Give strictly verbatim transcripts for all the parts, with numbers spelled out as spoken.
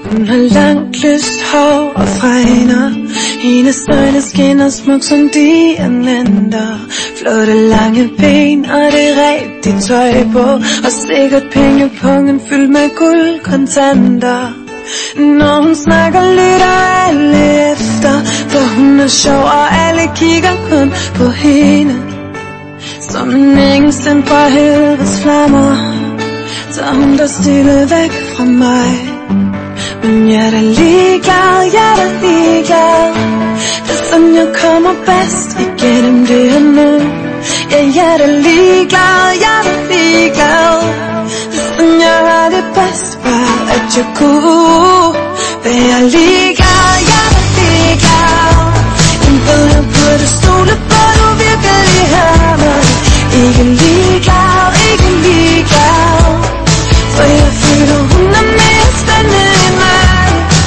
Hun har langt lyst hår og fregner. Hendes øjne skinner smuk som diamanter. Flotte lange ben og det rigtige tøj på. Og sikkert pengepungen fyldt med guldkontanter. Når hun snakker, lytter alle efter. For hun er sjov, og alle kigger kun på hende. Som en engel fra helvedes flammer, tager hun der stille væk fra mig. Men jeg er da ligeglad, jeg er da ligeglad. Det er sådan, jeg kommer bedst igennem det her nu. Ja, jeg er da ligeglad, jeg er da ligeglad. Det er sådan, jeg har det bedst, bare at jeg kunne være ligeglad, jeg er da ligeglad. Men ved jeg burde stole på, du virkelig har mig. Ikke ligeglad, ikke ligeglad. For jeg føler, hun er mere spændende end mig.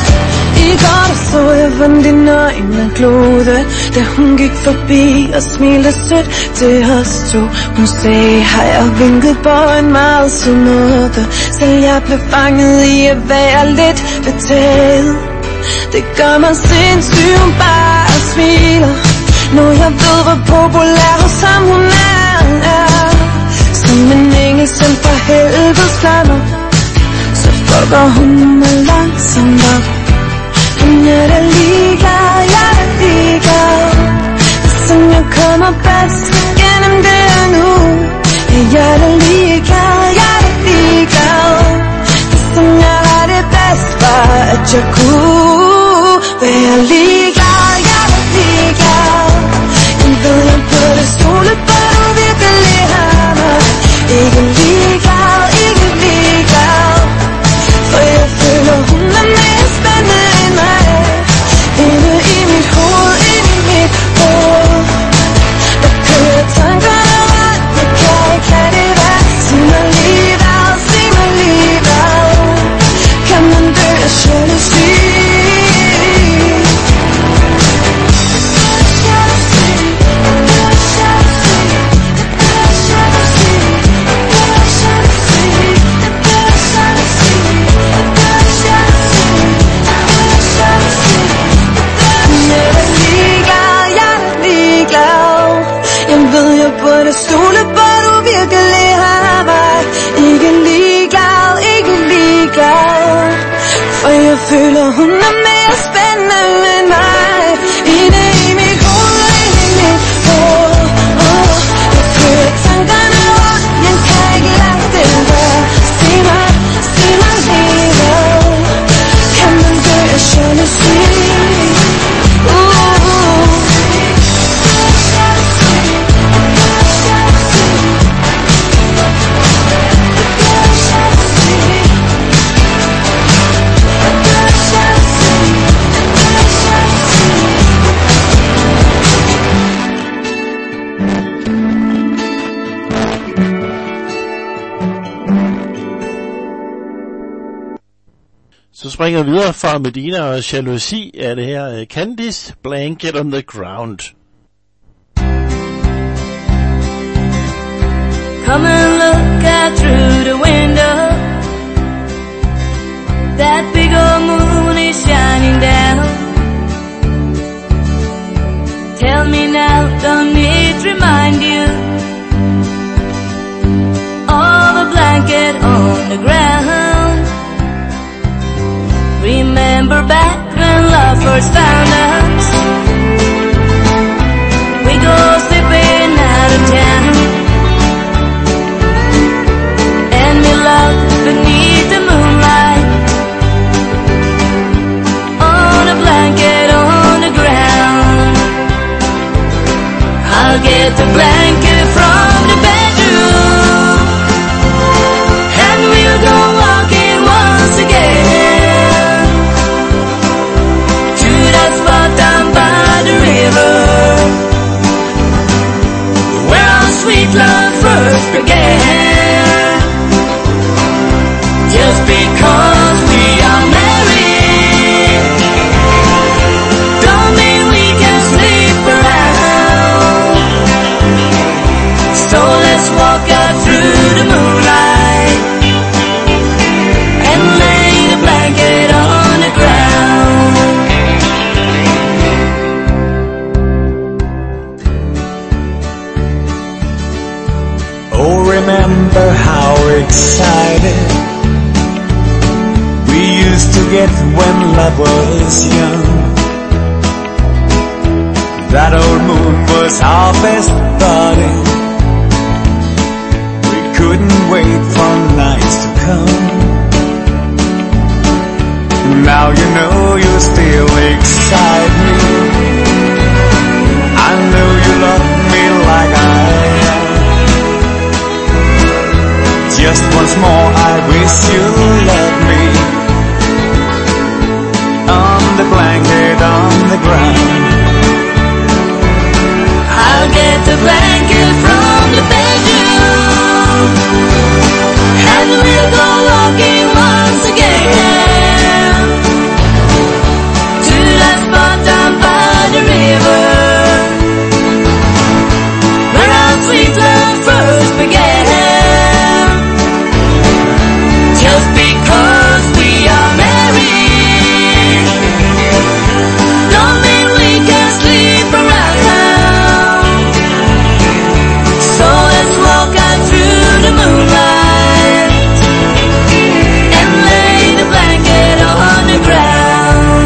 I går der så jeg, hvordan dine øjne glodede, da hun gik forbi og smilte sødt til os to. Hun sagde hej og vinkede på en meget sød måde. Selv jeg blev fanget i at være lidt betaget. Det gør mig sindssyg, hun bare smiler. Nu jeg ved, hvor populær hos ham hun er, er. Som en engel sendt fra helvedes flammer, så fucker hun mig langsomt op. Men jeg er da ligeglad, jeg er da ligeglad. Det er sådan, jeg kommer bedst igennem det her nu. Ja, jeg er da ligeglad, jeg er da ligeglad. Det er sådan, jeg har det bedst, bare at jeg kunne være ligeglad, jeg er da ligeglad. Jeg ved, jeg burde stole på, du virkelig har mig. Ikke ligeglad, ikke ligeglad. For jeg føler, hun er mere spændende end mig. Inde i mit hoved, inde i mit hoved, der kører tankerne rundt. Jeg kan ikke lade det være. Sig mig lige hvad, sig mig lige hvad. Kan man dø af jalousi? Stole på, du virkelig har mig. Ikke ligeglad, ikke ligeglad. For jeg føler, hun er mere spændende end mig. Inde i mit hoved, inde i mit hoved, oh. Jeg kører tankerne rundt, jeg kan ikke lade det være. Sig mig, sig mig lige hvad. Kan man dø af jalousi? Så springer vi videre fra Medina og jalousi af det her uh, Candice, Blanket on the Ground. Come and look out through the window. That big old moon is shining down. Tell me now, don't need to remind you. All the blanket on the ground. Remember back when love first found us. We go slipping out of town, and we love beneath the moonlight. On a blanket on the ground. I'll get the blanket from the bedroom, and we'll go walking once again. That's why forget when love was young. That old moon was our best buddy. We couldn't wait for nights to come. Now you know you still excite me. I know you love me like I am. Just once more I wish you loved me. On the blanket on the ground. I'll get the blanket from the bedroom, and we'll go walking once again to that spot down by the river where our sweet love first began. Just because we are married don't mean we can sleep around town. So let's walk out through the moonlight and lay the blanket on the ground.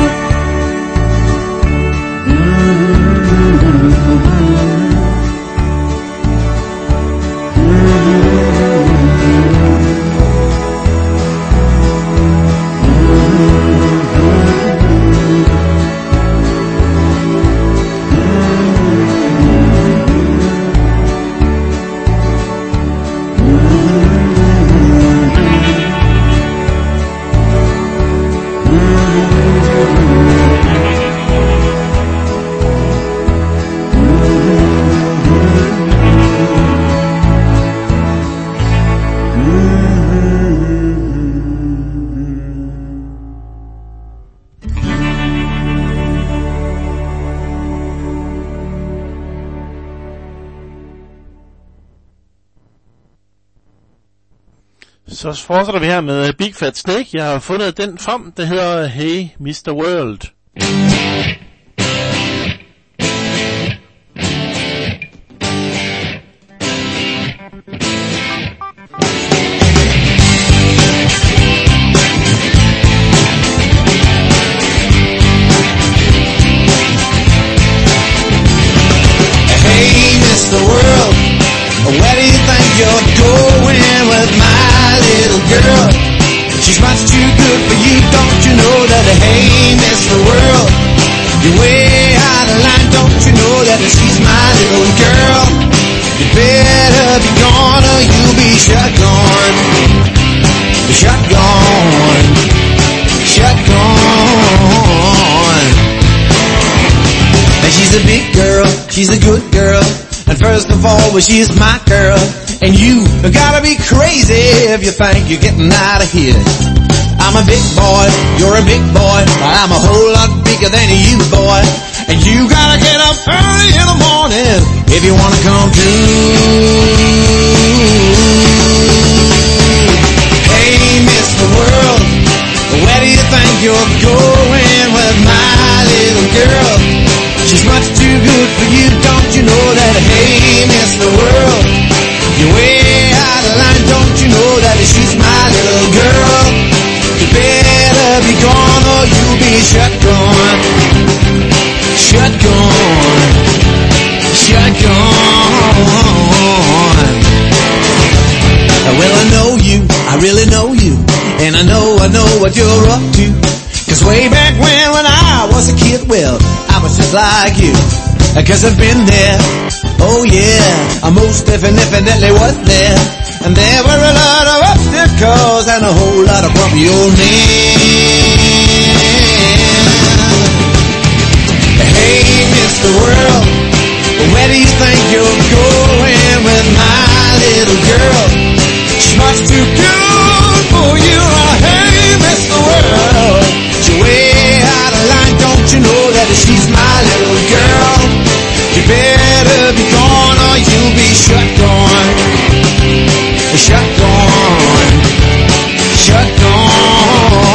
Så fortsætter vi her med Big Fat Snake. Jeg har fundet den frem. Det hedder Hey mister World. Hey mister World, where do you think you're going with my little girl? She's much too good for you, don't you know that? Hey mister World, you're way out of line, don't you know that? She's my little girl. You better be gone or you'll be shut gone. Shut gone. Shut gone. And she's a big girl, she's a good girl. And first of all, well, she's my girl. And you gotta be crazy if you think you're getting out of here. I'm a big boy, you're a big boy, but I'm a whole lot bigger than you, boy. And you gotta get up early in the morning if you wanna come through. Hey, mister World, where do you think you're going with my little girl? She's much too good for you, don't you know that? Hey, mister World, you're way out of line, don't you know that? She's my little girl. You better be gone or you'll be shut gone. Shut gone. Shut gone. Well, I know you, I really know you, and I know, I know what you're up to. Cause way back when, when I was a kid, well, I was just like you. Cause I've been there, oh yeah, I most definitely was there. And there were a lot of obstacles and a whole lot of grumpy old men. Hey, mister World, where do you think you're going with my little girl? She's much too good for you. Hey, mister World, you're way out of line, don't you know that she's my little girl? You better be gone or you'll be shut gone. Shut gone. Shut gone.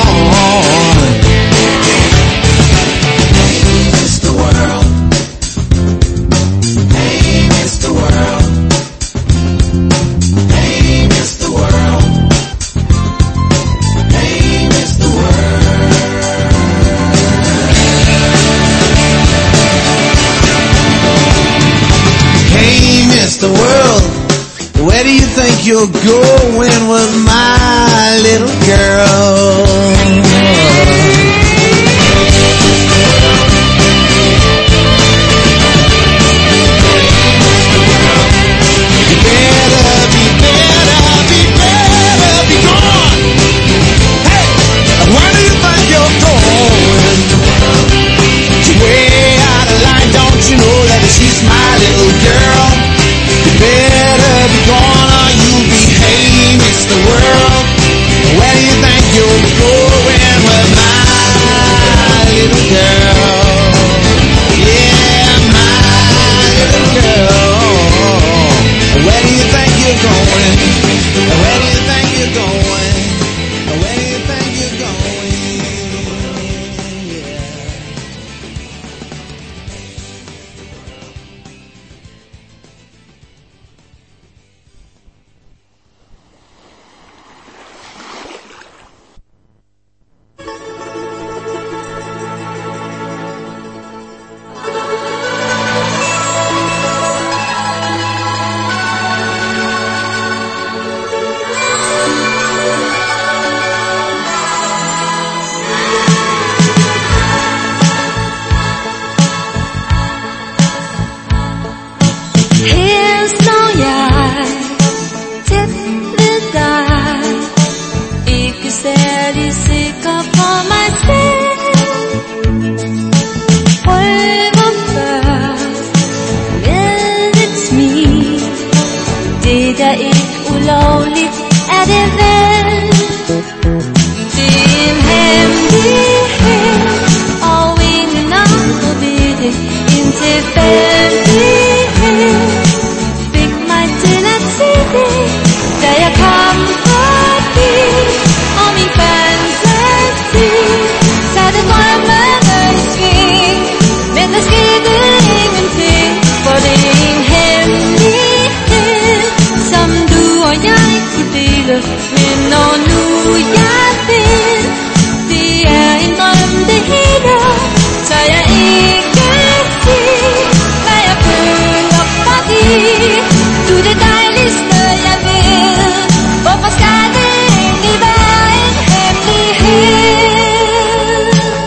you're going with my little girl? You better be better, be better, be gone. Hey, where do you think you're going? You're way out of line, don't you know that she's my little girl? You better be gone or you'll be hey, Mister World. Where do you think you're going with my little girl? Yeah, my little girl. Where do you think you're going? Where do you think you're going? Where do you think you're going? Yeah. Her står jeg tæt ved dig, ikke særlig sikker på mig selv. Prøver først med et smil, det der ikke ulovligt er det vel. Det er en hemmelighed, og ingen andre ved det, en tilfældighed fik mig til at sige det, da jeg kom forbi, og min fantasi satte drømmene i sving. Men der skete ingenting, for det er en hemmelighed, som du og jeg kunne dele. Men når nu jeg ved, det er en drøm det hele, så jeg ikke sige, hvad jeg føler for dig. Du er det dejligste jeg ved, hvorfor skal det egentlig være en hemmelighed?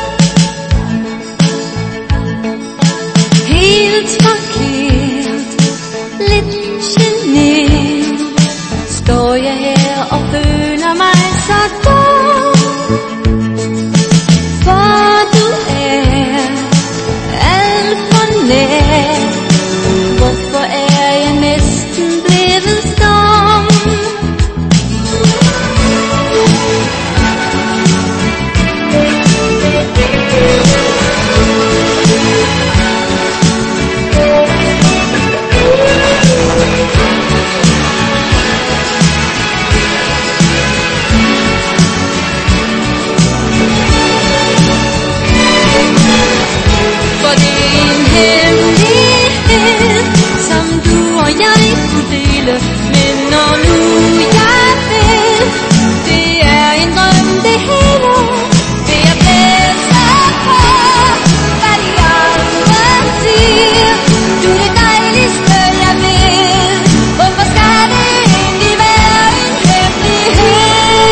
Helt forkert, lidt genert, står jeg her og føler mig så dum. For du er alt for nær, hvorfor er jeg næsten blevet stum? For det er en hemmelighed, som du og jeg kunne dele. Men når nu jeg ved, det er en drøm det hele, vil jeg blæse på, hvad de andre siger. Du er det dejligste jeg ved, hvorfor skal det egentlig være en hemmelighed?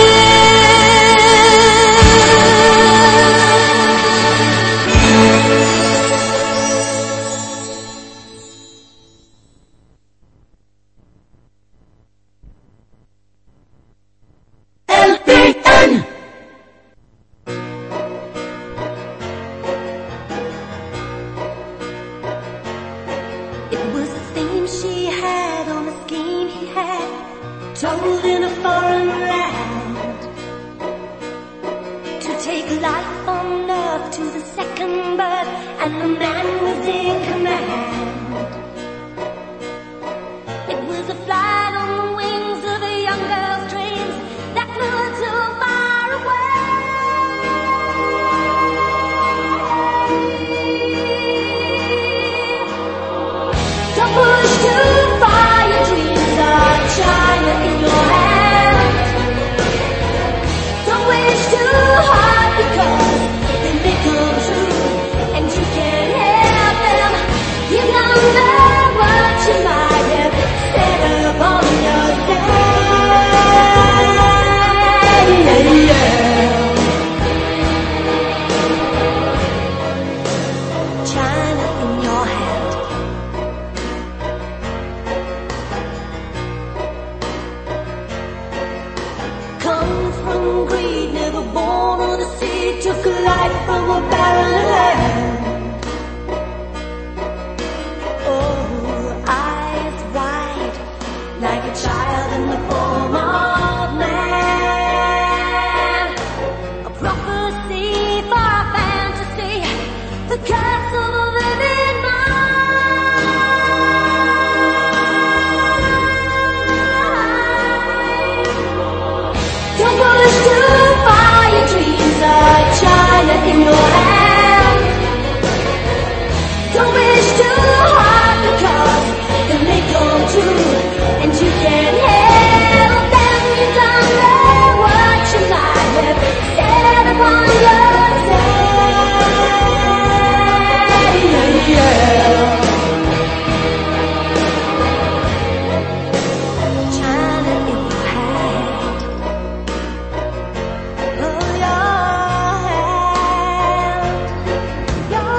It was a theme she had on a scheme he had, told in a foreign land, to take life on earth to the second birth, and the man was in command. It was a flight on the wings of a young girl's dreams that flew her too far away. Don't push too far, your dreams are China in your hand. Don't wish too hard, because they may come true, and you can't help them. You know took life from a barren hand. Oh, eyes wide, like a child in the form of man. A prophecy for a fantasy, the curse of a living mind. Don't push too far, your dreams are China in your hand. Don't wish too hard because they may come true, and you can't help them. You don't know what you might have said upon your day. Yeah. China in your hand. Oh, your hand. Your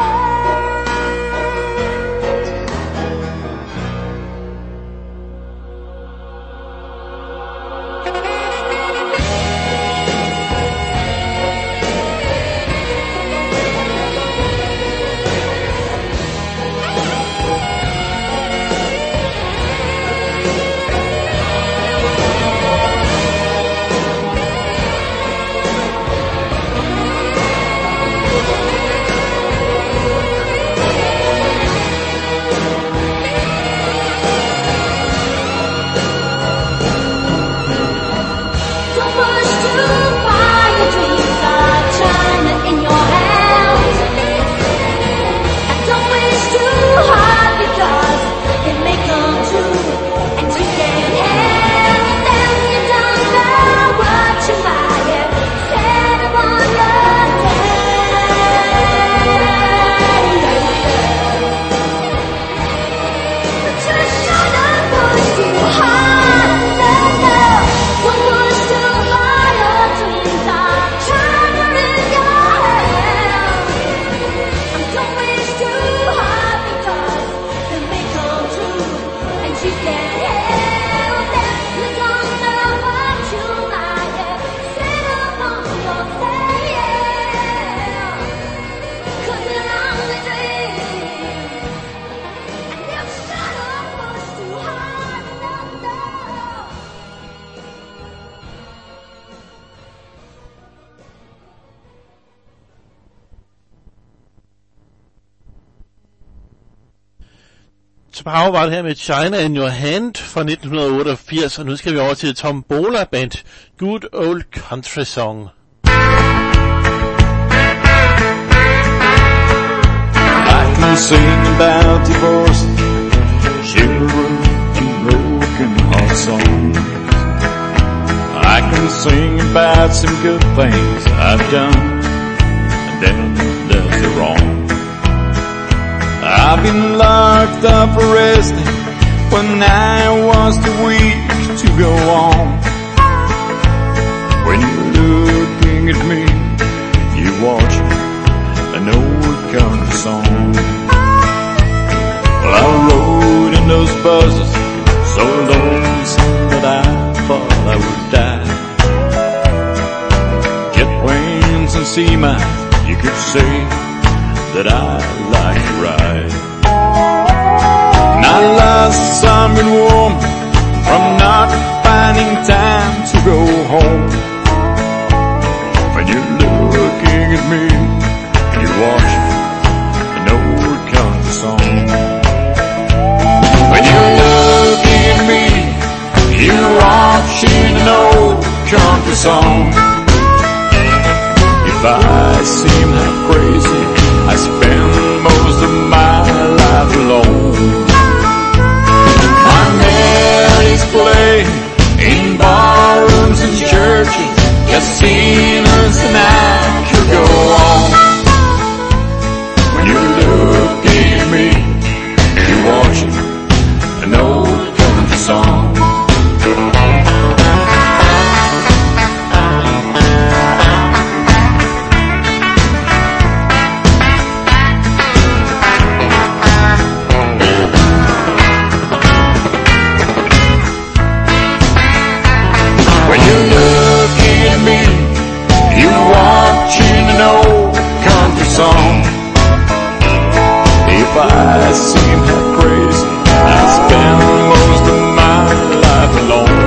Don't push too far, your dreams are China in your hands. And don't wish too hard because it may come true, and you can't help them. You don't know what you might have said upon your day. But you shouldn't push too hard, no, no. Don't push too far, your dreams are China in your hands. And don't wish too hard because they may come true, and you can't help them. You don't know what you might have said upon your day. 'Cause it's only dreams, and you shouldn't push too hard, no, no. Så Power var det her med China in Your Hand fra nitten otteogfirs, og nu skal vi over til Tombola Band, Good Old Country Song. I can sing about divorce, chivalry, and broken heart songs. I can sing about some good things I've done, and then there's the wrong. I've been locked up, arrested, when I was too weak to go on. When you're looking at me, you watch an old country song. Well, I rode in those buses, so lonesome that I thought I would die. Jet planes and sea miles, you could say that I like to ride. And I lost some good woman from not finding time to go home. When you're looking at me, you're watching an old country song. When you're looking at me, you're watching an old country song. If I seem half crazy, I spend most of my life alone. My melodies play in barrooms and churches, casinos, and I could go on. When you're looking at me, you're watching an old country song. seem half crazy. I spend most of my life alone.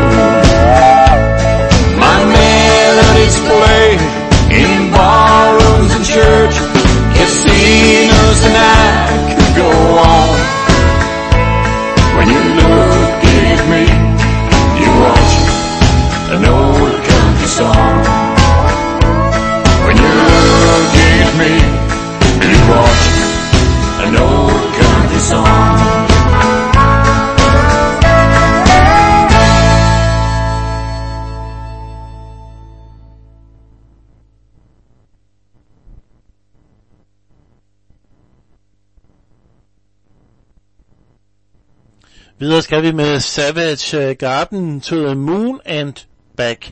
My melodies play in ballrooms and church, casinos, and I could go on. When you look at me, you watch an old country song. When you look at me, you watch an old country song. Videre skal vi med Savage Garden, To the Moon and Back.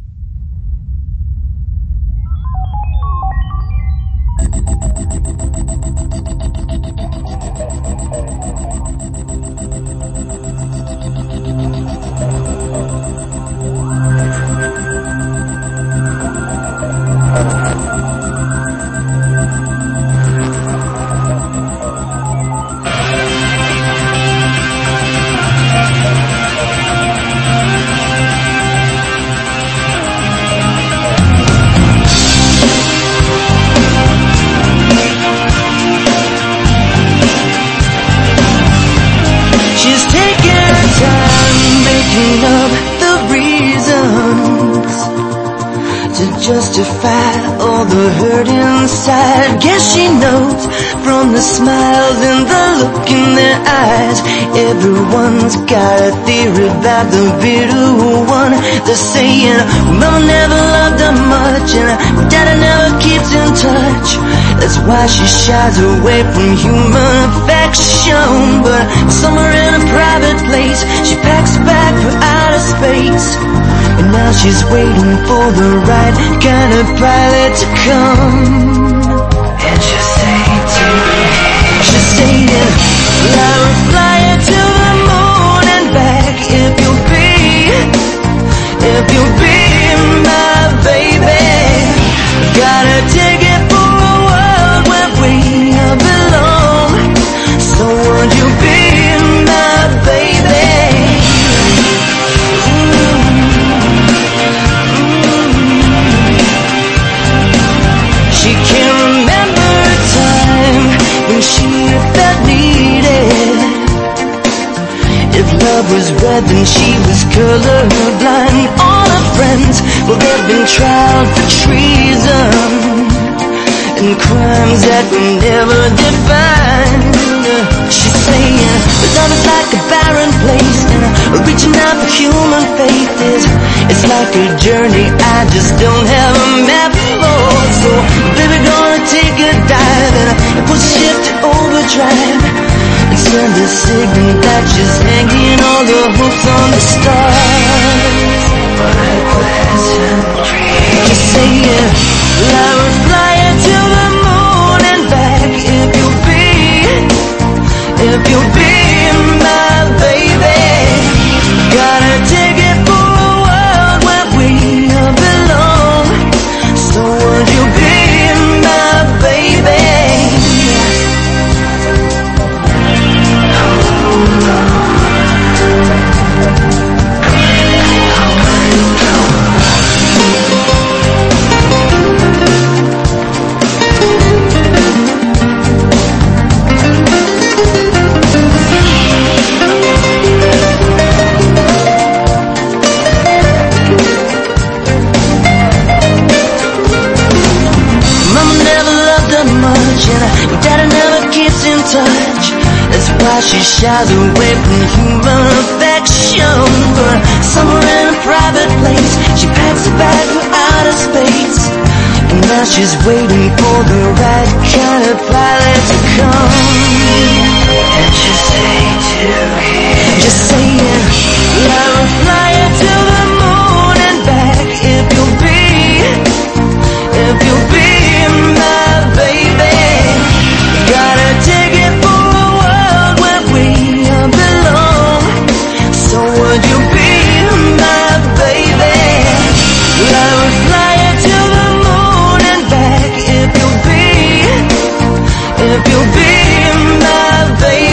Justify all the hurt inside. Guess she knows from the smiles and the look in their eyes. Everyone's got a theory about the bitter one. They're saying, Mama never loved her much and Daddy never keeps in touch. That's why she shies away from human affection. But somewhere in a private place, she packs a bag for outer space. And now she's waiting for the right kind of pilot to come. And she'll say to me, she's saying, I will fly you to the moon and back if you'll be, if you'll be my baby. Got a ticket for a world where we belong. So won't you be my baby? She can't remember a time when she felt needed. If love was red, then she was colorblind. All her friends, well, they've been tried for treason and crimes that were never defined. She's saying, but love is like a barren place, and reaching out for human faith is, it's like a journey I just don't have a map for. So, baby, gonna take a dive and put ship to overdrive and send a signal that she's hanging all the hopes on the stars. But I pleasant dream. Just saying, I will fly you to the moon and back if you'll be, if you'll be my baby. Got a ticket for a world where we belong. So would you be my baby? She shies away from human affection. But somewhere in a private place, she packs a bag for outer space. And now she's waiting for the right kind of pilot to come. And she'll say to him, just saying, I will fly you to the moon and back if you'll be, if you'll be my baby. Got a ticket for belong. So would you be my baby? I will fly you to the moon and back if you'll be, if you'll be my baby.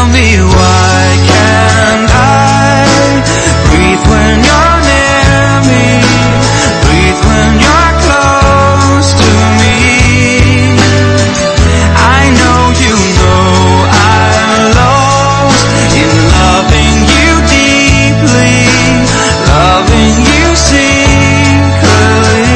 Tell me why can't I breathe when you're near me, breathe when you're close to me. I know you know I'm lost in loving you deeply, loving you secretly,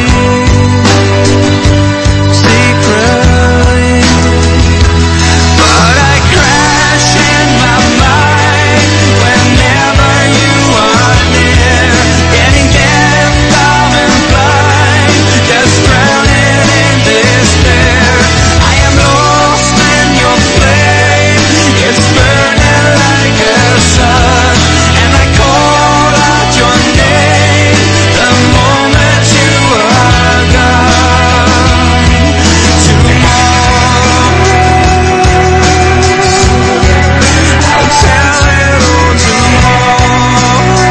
secretly. But I crash in my mind whenever you are near, getting deaf, dumb and blind, just drowning in despair. I am lost in your flame, it's burning like a sun, and I call out your name the moment you are gone. Tomorrow I'll tell it all tomorrow,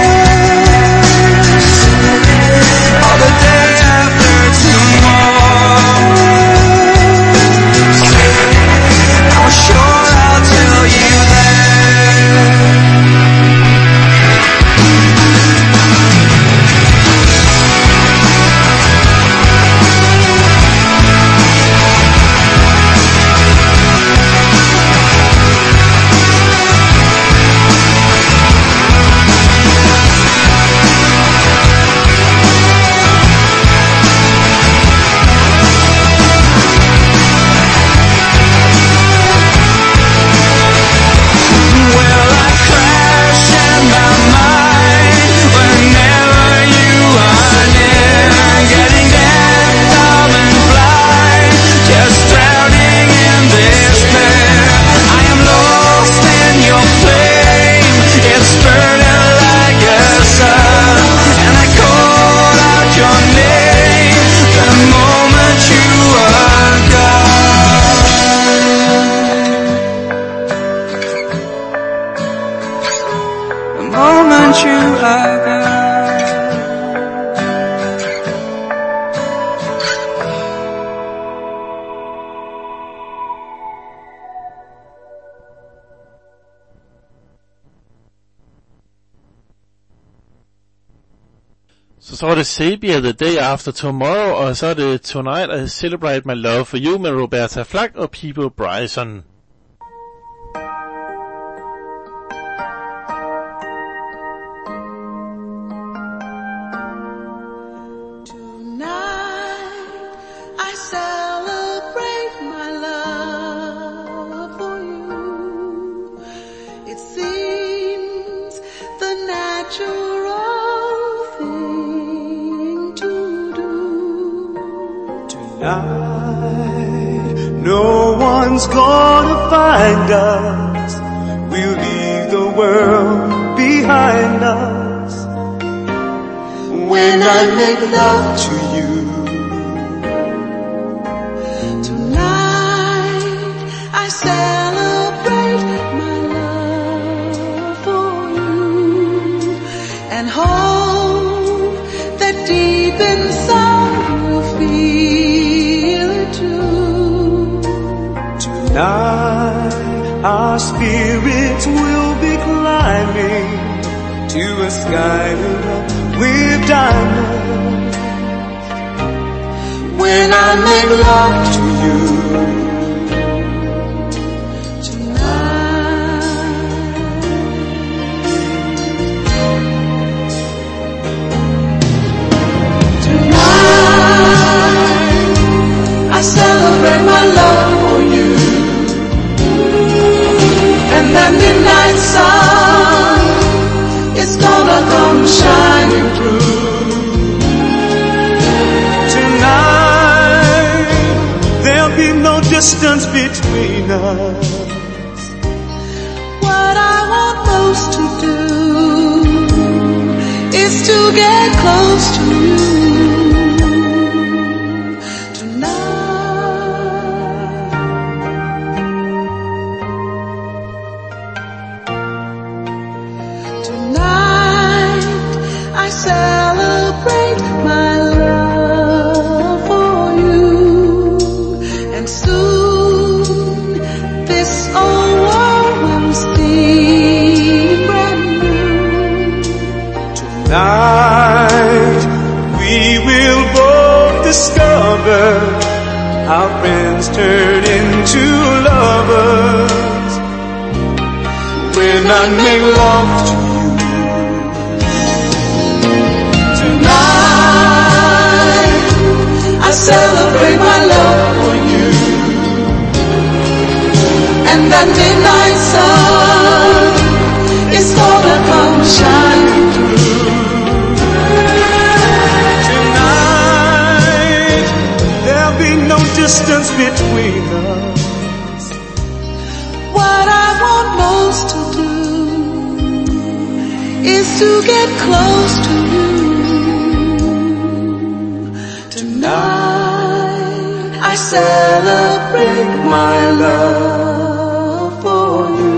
or the day after tomorrow. I'm sure I'll tell you then. Well, I crash in my mind whenever you are near, getting deaf, dumb and blind, just drowning in despair. I am lost in your flame, it's burning like a sun, and I call out your name the moment you are gone. The moment you are gone. Så så var det Sabia, The Day After Tomorrow, og så er det Tonight I Celebrate My Love For You med Roberta Flack og Peebo Bryson. Tonight I celebrate my love for you. It seems the natural thing to do. Tonight, no one's gonna find us. We'll leave the world behind us. When I make love to you, Tonight I celebrate my love for you, and hope that deep inside you'll feel it too. tonight our spirits will be climbing to a sky lit up with diamonds. When I make love to you, I celebrate my love for you, and that midnight sun is gonna come shining through. tonight there'll be no distance between us. What I want most to do is to get close to you. I celebrate my love for you, and soon this old world will see discover how friends turn into lovers when I make love to you. Tonight I celebrate my love for you, and that midnight sun is gonna come shining through. Tonight there'll be no distance between us. What I want most to do is to get close to you. Tonight I celebrate my love for you.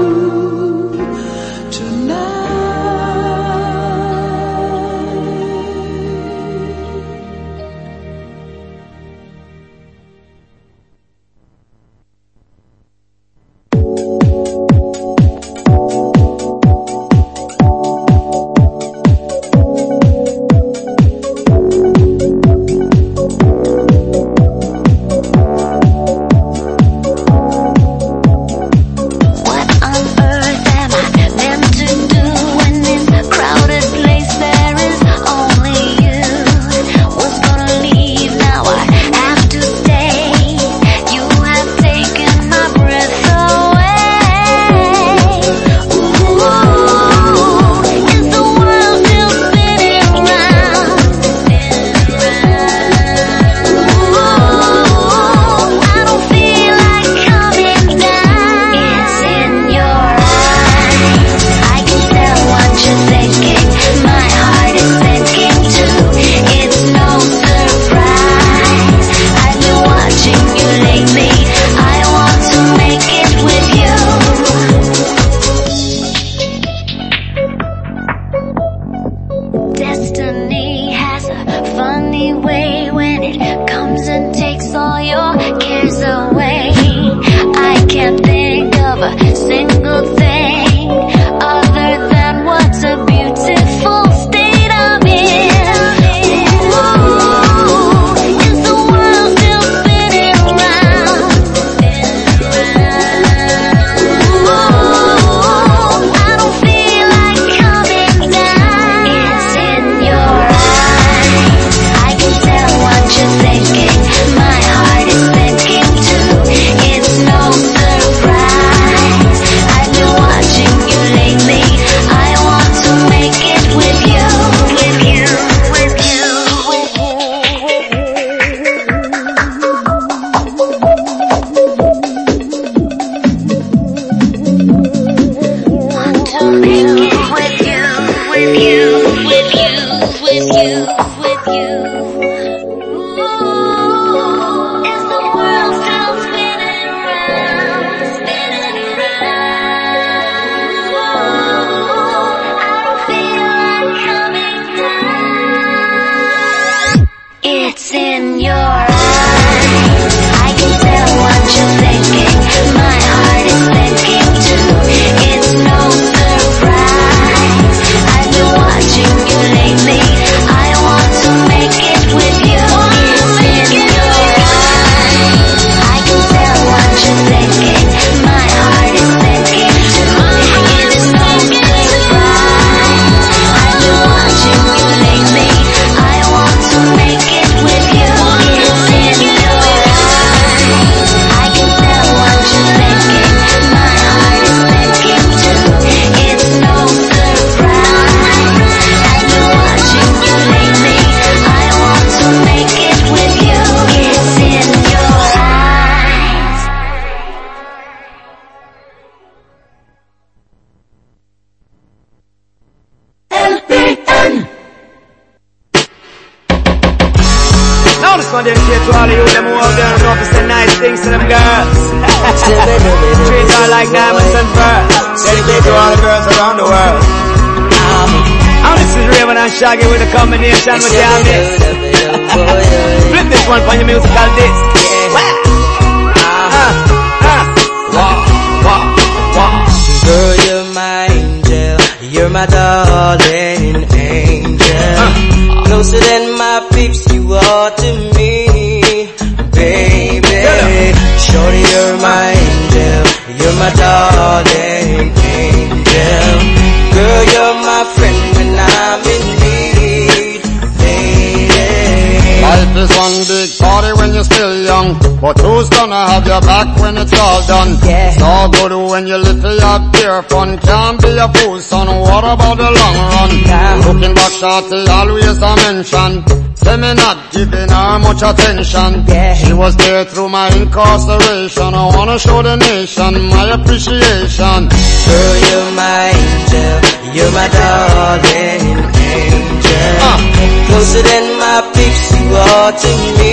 Dedicate to all of you, them who out there and know to say nice things to them girls. Treat her like diamonds and pearls. Dedicate to all the girls around the world. And this is Raven and Shaggy with a combination with Yami. Flip this one for your musical disc. Girl, you're my angel, you're my darling angel. Closer than my peeps, you are to me. darling angel. Girl, you're my friend when I'm in need, lady. Life is one big party when you're still young, but who's gonna have your back when it's all done? Yeah. It's all good when you live for your pure fun. Can't be a fool, son, what about the long run? Yeah. Looking back, shorty, always a mention. Say me not giving her much attention. Yeah. She was there through my incarceration. I wanna show the nation my appreciation. Girl, you're my angel, you're my darling angel. Uh. Closer than my peeps, you are to me,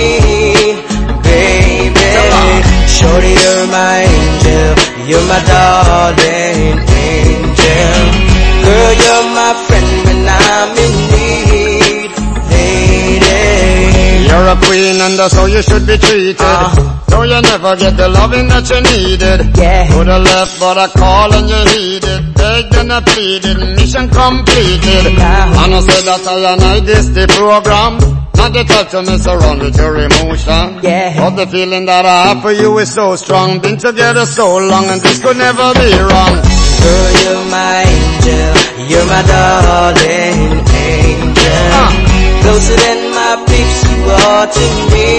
baby. Shorty, you're my angel, you're my darling angel. Girl, you're my friend when I'm in need, lady. You're a queen and that's how you should be treated. Uh. So you never get the loving that you needed. Yeah. To the left but I call and you heeded. Begged and I pleaded, mission completed. Yeah. And I said that I and I this the program. Not the touch to mess around with your emotion. Yeah. But the feeling that I have for you is so strong. Been together so long and this could never be wrong. Girl, you're my angel, you're my darling angel. Uh. Closer than my peeps, you are to me,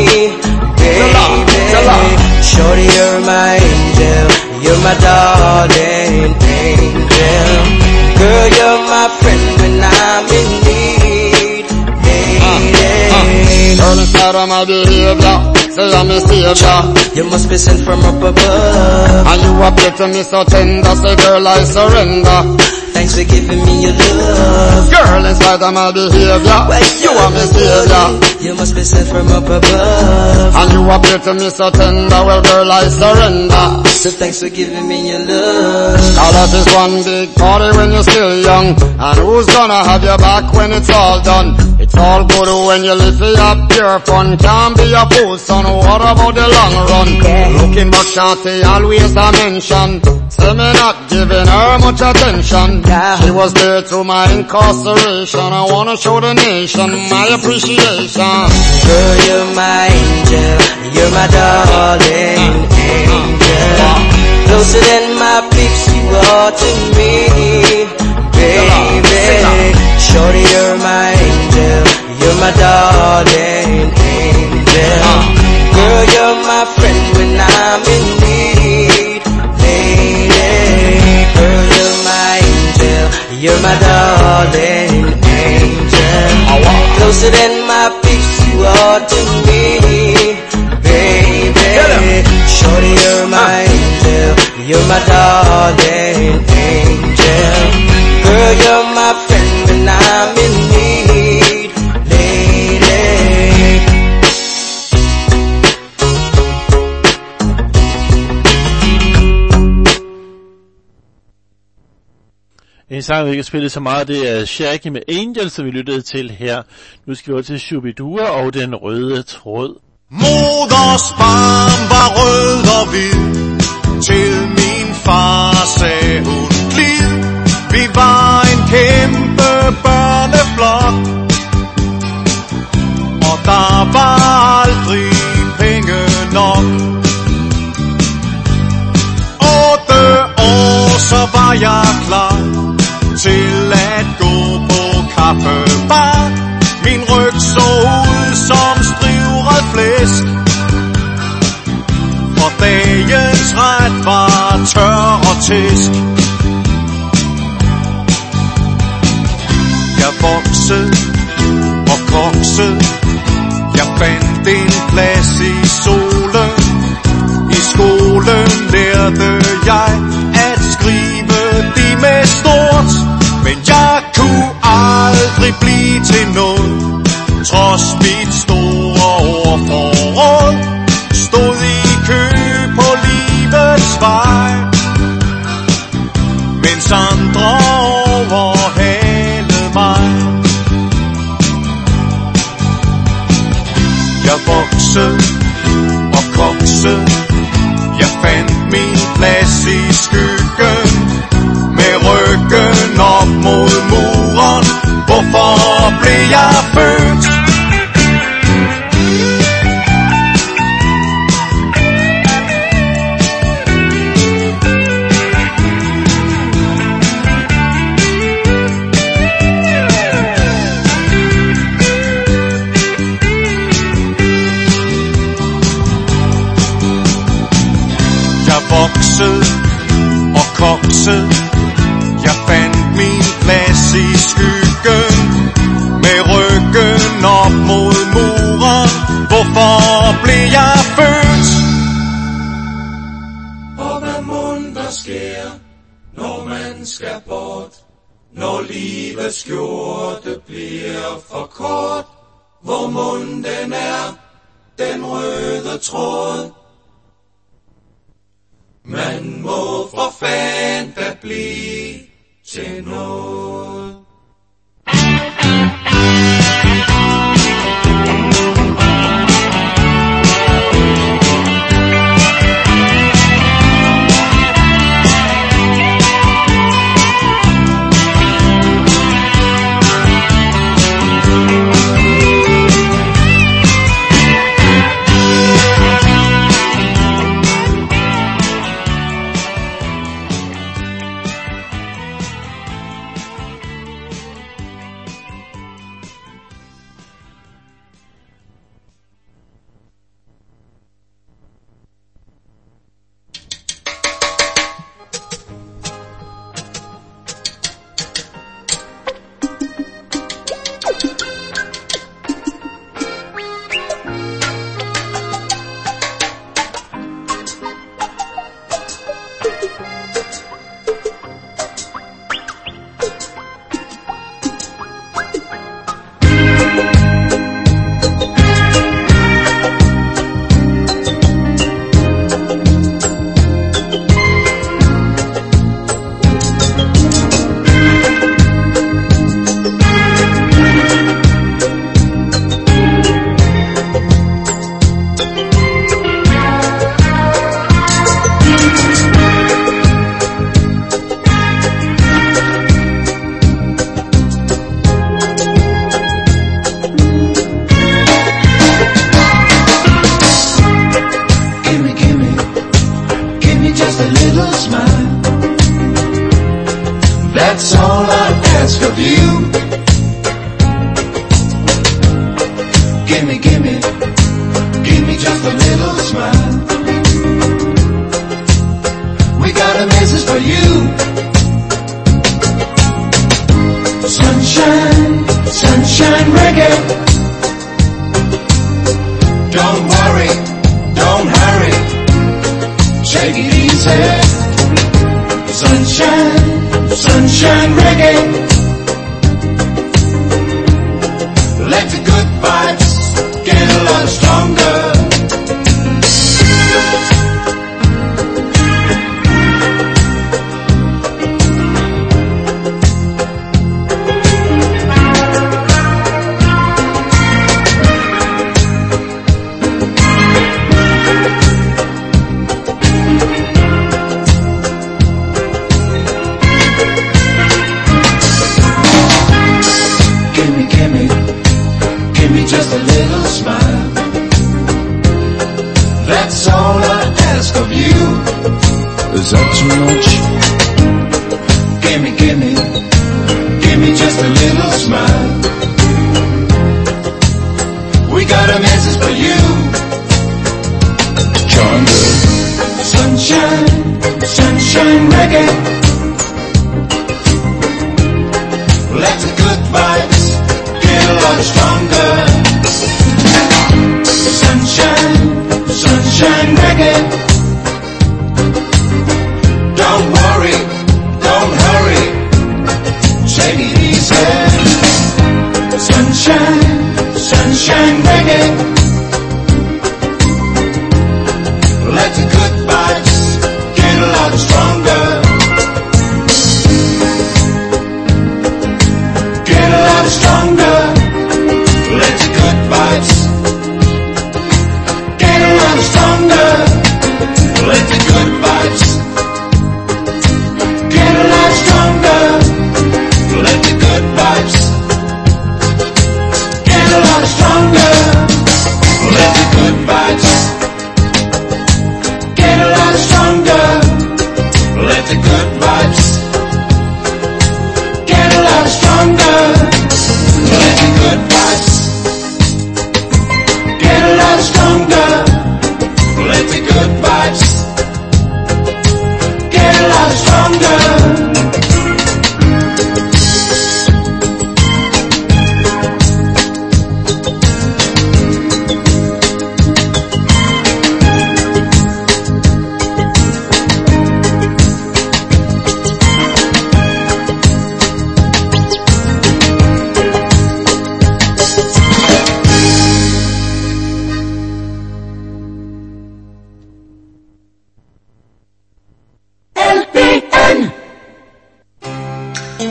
baby. Shorty, you're my angel, you're my darling angel. Girl, you're my friend when I'm in need, lady. Girl, inside of my behavior, say I'm a savior. You must be sent from up above, and you appear to me so tender. Say girl, I surrender. Thanks for giving me your love. Girl, in spite of my behavior, you are my savior. You must be sent from up above, and you appear to me so tender. Well, girl, I surrender. So thanks for giving me your love. Now that is one big party when you're still young, and who's gonna have your back when it's all done? It's all good when you live for your pure fun. Can't be a fool, son, what about the long run? Yeah. Looking back, shorty, always a mention. Say me not giving her much attention. Yeah. She was there through my incarceration. I wanna show the nation my appreciation. Girl, you're my angel, you're my darling angel. Closer than my peeps, you are to me, baby. Shorty, you're my angel, you're my darling angel. Girl, you're my friend when I'm in need, lady. Girl, you're my angel, you're my darling angel. Closer than my peeps, you are to me, baby. Shorty, you're my angel, you're my darling angel. Girl, you're my friend when I'm in need, lady. En sang, vi ikke har spillet så meget, det er Shaggy med Angel, som vi lyttede til her. Nu skal vi over til Shubidua og Den Røde Tråd. Moders barm var rød og hvid, til min far sagde hun glid. Vi var en kæmpe børneflok, og der var aldrig penge nok. Otte år, så var jeg klar til at gå på kaffebar. Min ryg så ud som strivret flæsk, for dagens ret var tør og tæsk. Jeg voksede og koksede, jeg fandt en plads i solen. I skolen lærte jeg at skrive det med stort, men jeg kunne aldrig blive til noget. Trods mit store ordforråd, stod i kø på livets vej, mens andre overhalede mig. Jeg voksede mon der sker, når man skal bort? Når livets skjorte bliver for kort, hvor mon den er, den røde tråd. Man må for fanden da blive til noget.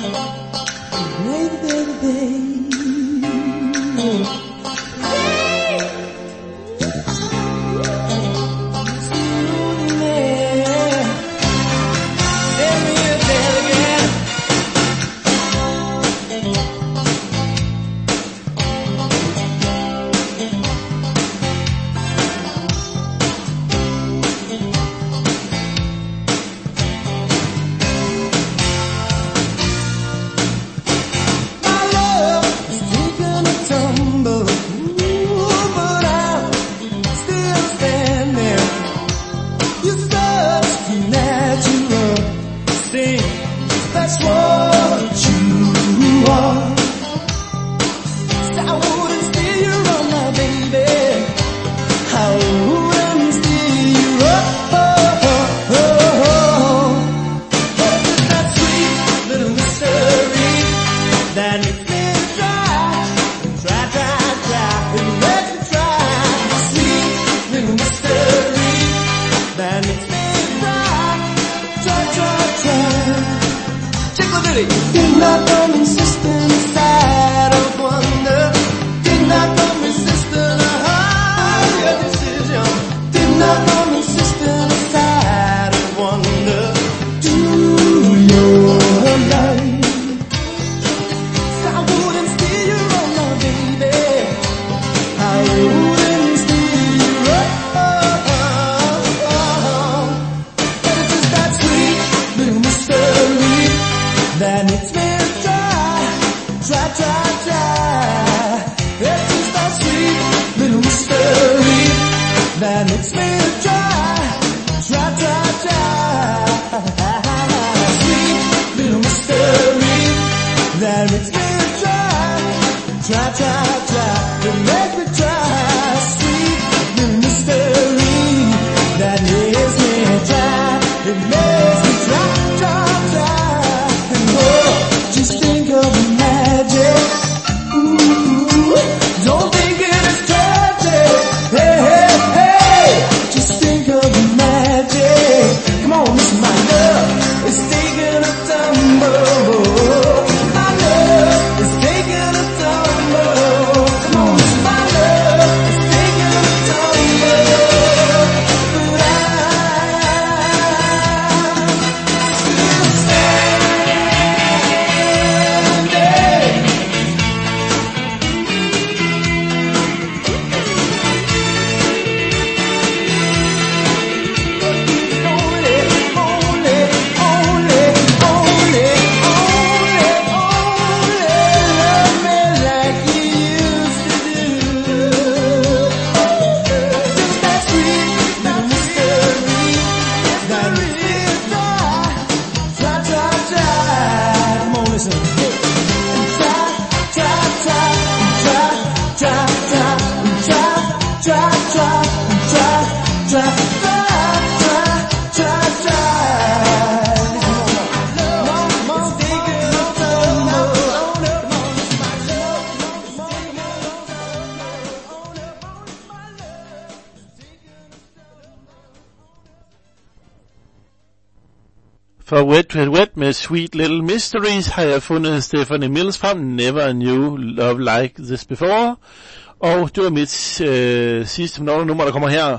For Wet Wet Wet med Sweet Little Mysteries har jeg fundet Stephanie Mills frem, Never Knew Love Like This Before. Og det var mit øh, sidste nummer, der kommer her.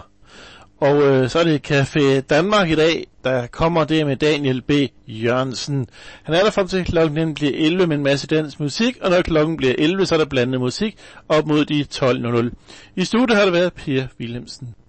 Og øh, så er det Café Danmark i dag, der kommer det med Daniel B. Jørgensen. Han er der frem til klokken bliver elleve med en masse dansk musik, og når klokken bliver elleve, så er der blandet musik op mod de tolv nul nul. I studiet har der været Per Wilhelmsen.